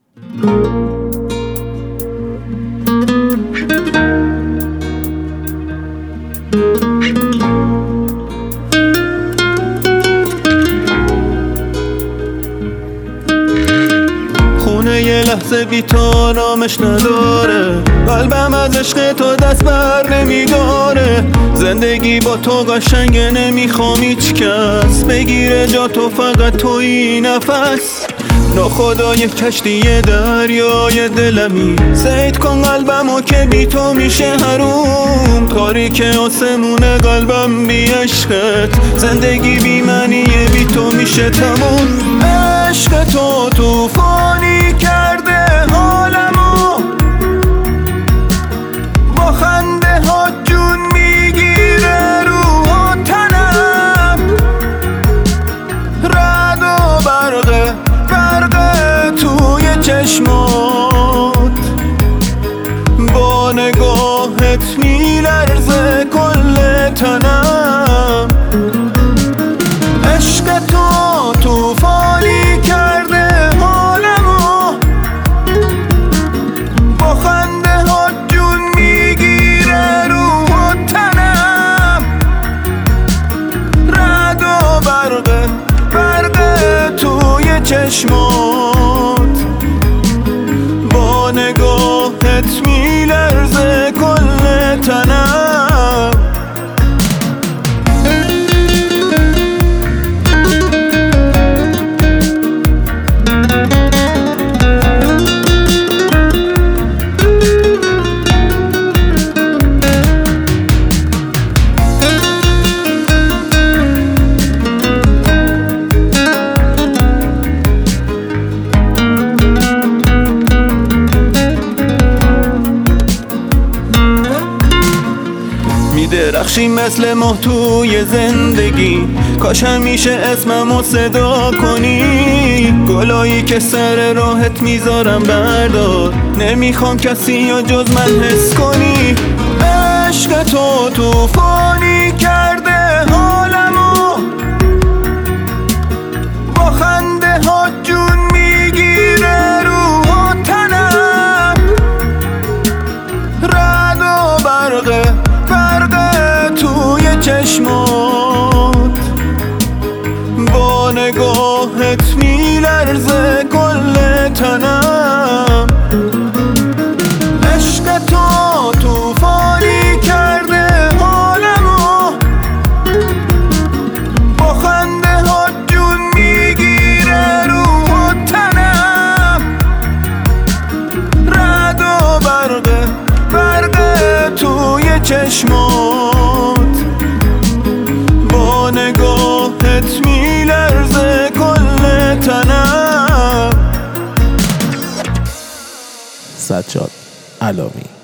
خونه یه لحظه بی تو آرامش نداره، قلبم از عشق تو دست بر نمیداره. زندگی با تو قشنگه، نمیخوام هیچ کس بگیره جا تو، فقط توی نفس. ناخدای کشتی دریای دلمی، سید کن قلبمو که بی تو میشه حروم. تاریک آسمون قلبم بی عشقت، زندگی بی معنیه بی تو میشه تموم. عشق تو طوفانی کرده حالمو، با خنده ها جون میگیره روح و تنم. رعد و برق توی چشمات، با نگاهت میلرزه کل تنم. عشق تو طوفانی کرده حالمو، با خنده ها جون میگیره روح و تنم. رعد و برق توی چشمات، با نگاهت میلرزه کل تنم. درخشی مثل ماه توی زندگی، کاش همیشه اسممو صدا کنی. گلایی که سر راهت میذارم بردار، نمیخوام کسی یا جز من حس کنی. عشق تو طوفانی کرده حالمو، با خنده ها جون میگیره روح و تنم. رعد و برق توی چشمات، با نگاهت میلرزه کل تنم. عشق تو طوفانی کرده حالمو، با خنده ها جون میگیره روح و تنم. رعد و برق توی چشمات، با نگاهت میلرزه کل تنم. سجاد علامی.